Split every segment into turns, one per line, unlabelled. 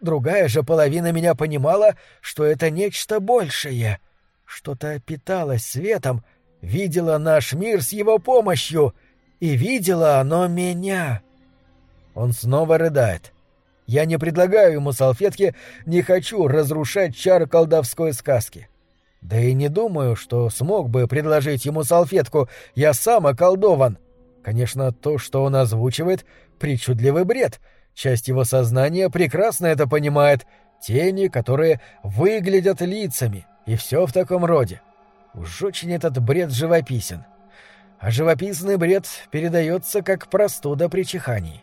Другая же половина меня понимала, что это нечто большее. Что-то питалось светом, видела наш мир с его помощью, и видела оно меня. Он снова рыдает. Я не предлагаю ему салфетки, не хочу разрушать чар колдовской сказки. Да и не думаю, что смог бы предложить ему салфетку, я сам околдован. Конечно, то, что он озвучивает, причудливый бред. Часть его сознания прекрасно это понимает. Тени, которые выглядят лицами, и все в таком роде. Уж очень этот бред живописен. А живописный бред передается как простуда при чихании.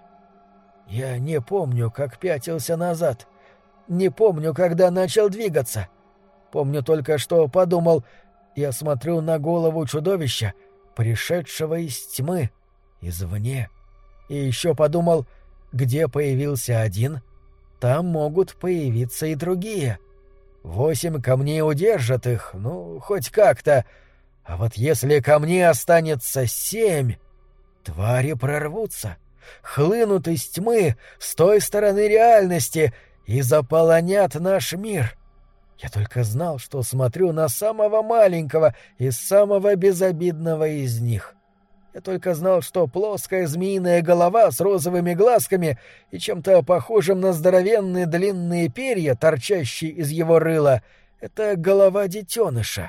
Я не помню, как пятился назад. Не помню, когда начал двигаться. Помню только, что подумал, я смотрю на голову чудовища, пришедшего из тьмы, извне. И еще подумал, где появился один, там могут появиться и другие. 8 камней удержат их, ну, хоть как-то. А вот если камней останется 7, твари прорвутся, хлынут из тьмы с той стороны реальности и заполонят наш мир. Я только знал, что смотрю на самого маленького и самого безобидного из них. Я только знал, что плоская змеиная голова с розовыми глазками и чем-то похожим на здоровенные длинные перья, торчащие из его рыла, — это голова детеныша.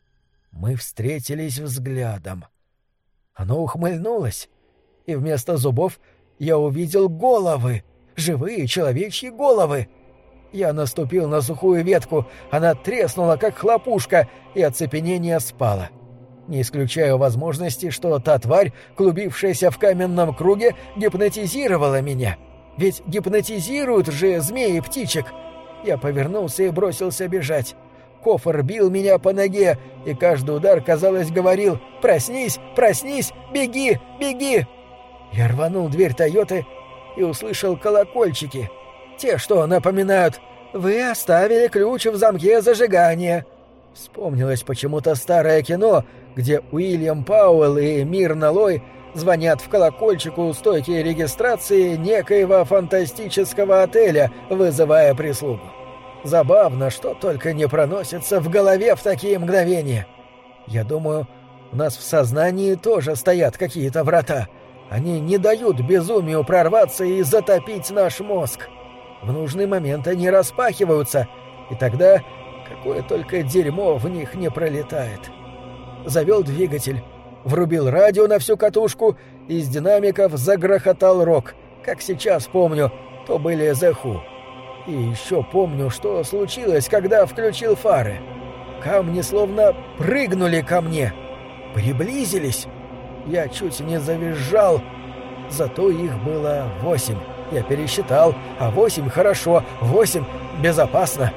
Мы встретились взглядом. Оно ухмыльнулось, и вместо зубов я увидел головы, живые человечьи головы. Я наступил на сухую ветку, она треснула, как хлопушка, и оцепенение спало. Не исключаю возможности, что та тварь, клубившаяся в каменном круге, гипнотизировала меня. Ведь гипнотизируют же змеи птичек. Я повернулся и бросился бежать. Кофр бил меня по ноге, и каждый удар, казалось, говорил: «Проснись, проснись, беги, беги!» Я рванул дверь «Тойоты» и услышал колокольчики. Те, что напоминают: «Вы оставили ключ в замке зажигания». Вспомнилось почему-то старое кино, где Уильям Пауэлл и Мирна Лой звонят в колокольчик у стойки регистрации некоего фантастического отеля, вызывая прислугу. Забавно, что только не проносится в голове в такие мгновения. Я думаю, у нас в сознании тоже стоят какие-то врата. Они не дают безумию прорваться и затопить наш мозг. В нужный момент они распахиваются, и тогда какое только дерьмо в них не пролетает. Завел двигатель, врубил радио на всю катушку, и из динамиков загрохотал рок. Как сейчас помню, то были The Who. И еще помню, что случилось, когда включил фары. Камни словно прыгнули ко мне, приблизились. Я чуть не завизжал, зато их было 8. Я пересчитал, а 8 хорошо, 8 безопасно.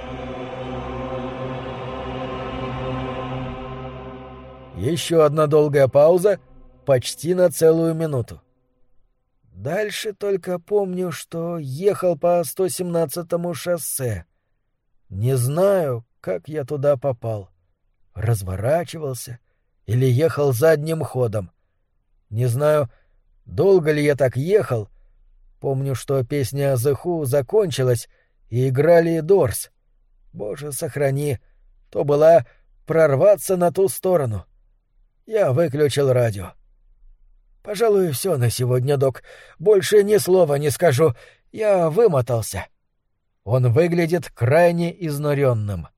Еще одна долгая пауза, почти на целую минуту. Дальше только помню, что ехал по 117-му шоссе. Не знаю, как я туда попал. Разворачивался или ехал задним ходом. Не знаю, долго ли я так ехал. Помню, что песня The Who закончилась, и играли Doors. Боже, сохрани, то была «Прорваться на ту сторону». Я выключил радио. Пожалуй, все на сегодня, док. Больше ни слова не скажу. Я вымотался. Он выглядит крайне изнуренным.